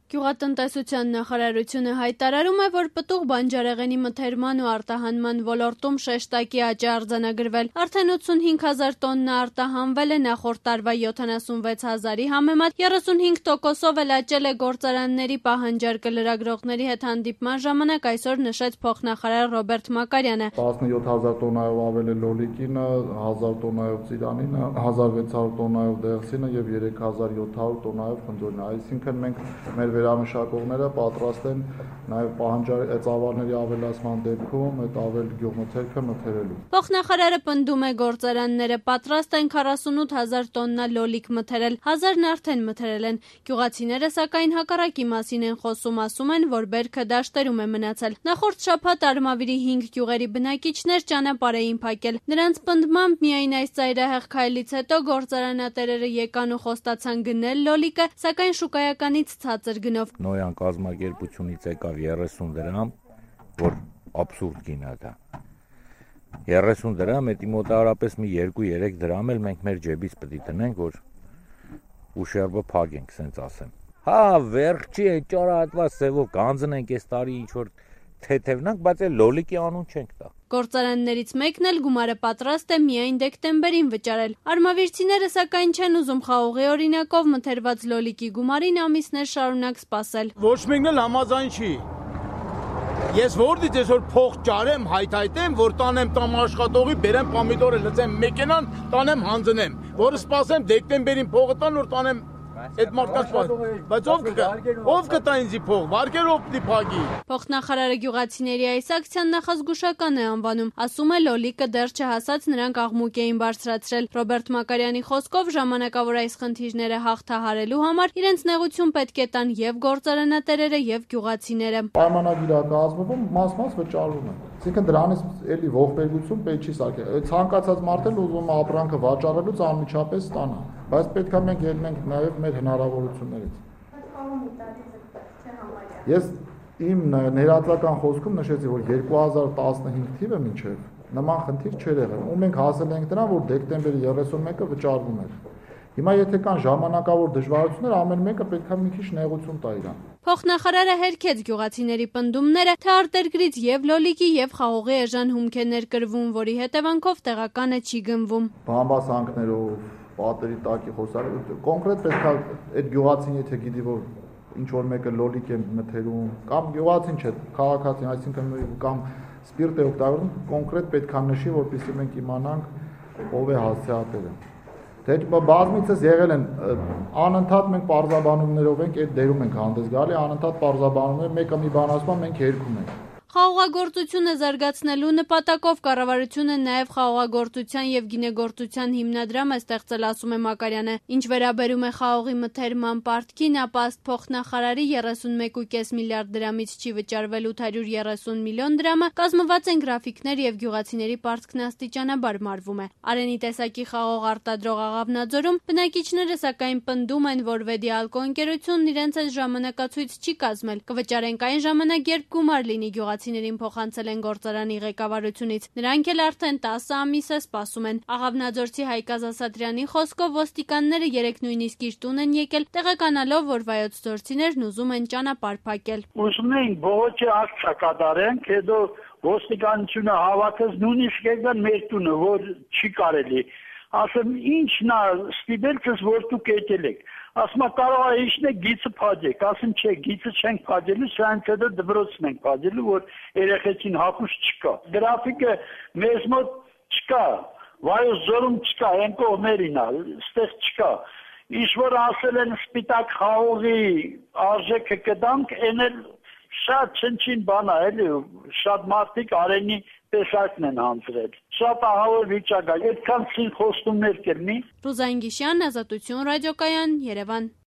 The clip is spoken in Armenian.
Գյուղատնտեսության նախարարությունը հայտարարում է, որ պտուղ բանջարեղենի մթերման ու արտահանման ոլորտում շեշտակի աճ է արձանագրվել։ Արդեն 85,000 տոննա արտահանվել է, նախորդ տարվա 76,000-ի համեմատ 35%-ով էլ աճել է գործարանների պահանջարկը լրագրողների հետ հանդիպման ժամանակ այսօր նշեց փոխնախարար Ռոբերտ Մակարյանը։ 17,000 տոննայով ավել է լոլիկինը, 1,000 տոննայով ծիրանինը, 1,600 տոննայով դեղսինը եւ 3,700 տոննայով խնձորինը, այսինքն մենք մեր վերամշակողները պատրաստ են նաև ծավալների ավելացման դեպքում այդ ավել գյուղմթերքը մթերելու։ Փոխնախարարը պնդում է գործարանները պատրաստ են 48,000 տոննա լոլիկ մթերել, 1000-ն արդեն մթերել են։ Գյուղացիները սակայն հակառակի մասին են խոսում, ասում են, որ բերքը դաշտերում է մնացել։ Նախորդ շաբաթ Արմավիրի 5 գյուղերի բնակիչներ ճանապարհ էին փակել։ Նրանց պնդմամբ միայն այս ծայրահեղ քայլից հետո գործարանատերերը եկան ու խոստացան գնել լոլիկը, սակայն շուկայականից ցածր գնով։ Նոյան կազմակերպությունից եկավ 30 դրամ, որ абսուրդ գին է դա։ 30 դրամ, դա մոտավորապես մի 2-3 դրամ էլ մենք մեր ջեբից պետք է տնենք, որ ուշերբը փակենք, ասենց ասեմ։ Հա, վերջի է ճարահատված սևով կանձնենք այս տարի ինչ որ թեթևնանք, բայց այլ լոլիկի անուն չենք տա։ Գործարաններից մեկն էլ գումարը պատրաստ է միայն դեկտեմբերին վճարել։ Արմավիրցիները սակայն չեն ուզում խաղողի օրինակով մթերված լոլիկի գումարին ամիսներ շարունակ սպասել։ Ոչ մեկն էլ համաձայն չի։ Ես որտից այսօր փող ճարեմ, հայթայթեմ, որ տանեմ տամ աշխատողի, բերեմ պոմիդորը լցեմ մեքենան, տանեմ հանձնեմ, որը սպասեմ դեկտեմբերին փողը տան, որ տանեմ այդ մարդկանց, բայց ով կտա ինձի փող, վարկերով պիտի փակի։ Փոխնախարարը գյուղացիների այս ակցիան նախազգուշական է անվանում, ասում է լոլիկը դեռ չհասած նրանք աղմուկ էին բարձրացրել։ Ռոբերտ Մակարյանի խոսքով ժամանակավոր այս խնդիրները հաղթահարելու համար իրենց նեղություն պետք է տան եւ գործարանատերերը եւ գյուղացիները։ Պայմանագիր է կազմվում, մաս վճարվում է։ Այսինքն դրանից էլի ողբերգություն պետք չի սարքել։ Ցանկացած մարդ էլ ուզում է ապրանքը վաճառելուց անմիջապես ստանա, բայց պետք է մենք ելնենք նաև մեր հնարավորություններից։ Ես իմ ներածական խոսքում նշեցի, որ 2015 թիվը մինչև նման խնդիր չէր եղել, ու մենք հասել ենք դրան, որ դեկտեմբերի 31-ը վճարվում էր։ Հիմա եթե կան ժամանակավոր դժվարություններ, ամեն մեկը պետք է մի քիչ նեղություն տա իրան։ Փոխնախարարը հերքեց գյուղացիների պնդումները, թե արտերկրից եւ լոլիկի եւ խաղողի էժան հումք է ներկրվում, որի հետևանքով տեղականը չի գնվում։ Բամբասանքներով, պատերի տակի խոսալու կոնկրետ պետք է այդ գյուղացին եթե գիտի, որ ինչ որ մեկը լոլիկ է մթերում, կամ գյուղացին չէ, քաղաքացին, այսինքն կամ սպիրտ է օգտագործում, կոնկրետ պետք է նշի, որպեսզի մենք իմանանք ով է հասցեատերը։ Թե բազմիցս եղել են անընդհատ մենք պարզաբանումներով ենք այդ դերում ենք հանդես գալի, անընդհատ պարզաբանումներ, մեկը մի բան ասում, մենք երգում ենք։ Խաղողագործությունը զարգացնելու նպատակով կառավարությունը նաև խաղողագործության եւ գինեգործության հիմնադրամ է ստեղծել, ասում է Մակարյանը։ Ինչ վերաբերում է խաղողի մթերման պարտքին, ապա ըստ փոխնախարարի 31.5 միլիարդ դրամից չի վճարվել 830 միլիոն դրամը, կազմված են գրաֆիկներ եւ գյուղացիների պարտքն աստիճանաբար մարվում է։ Արենի տեսակի խաղող արտադրող Աղավնաձորում բնակիչները սակայն պնդում են, որ Վեդիալկո ընկերությունն իրենց այս ժամանակացույց չի կազմել, կվճարենք այն ժամանակ, երբ գումար լինի գյուղացիներին փոխանցել են գործարանի ղեկավարությունից։ Նրանք էլ արդեն 10 ամիս է սպասում են։ Աղավնաձորցի Հայկազ Ասատրյանի խոսքով ոստիկանները երեք նույնիսկ իր տուն են եկել, տեղեկանալով, որ վայոց ձորցիներն ուզում են ճանապարհ փակել։ Ուզում են բողոքի ակցիա կատարենք, հետո ոստիկանությունը հավաքած նույնիսկ եկան մեր տունը, որ չի կարելի։ Ասեմ, ինչն է ստիպելցս, որ դուք եկել եք։ Ասում կարող է իջնել գիծը փակեք, ասում չէ, գիծը չենք փակելու, սրանց հետո դպրոցն ենք փակելու, որ երեխեքին հագուշ չկա։ Գրաֆիկը մեզ մոտ չկա, Վայոց ձորում չկա, այն կողմերին է, ստեղ չկա։ Ինչ որ ասել են սպիտակ խաղողի արժեքը կտանք, այն էլ շատ չնչին բան է, էլի, շատ մարդիկ Արենի տեսակն են հանձրել։ Շատ ահավոր վիճակ է, այդքան ցին խոստումներ կլինի։ Ռուզան Գիշյան, Ազատություն ռադիոկայան, Երևան։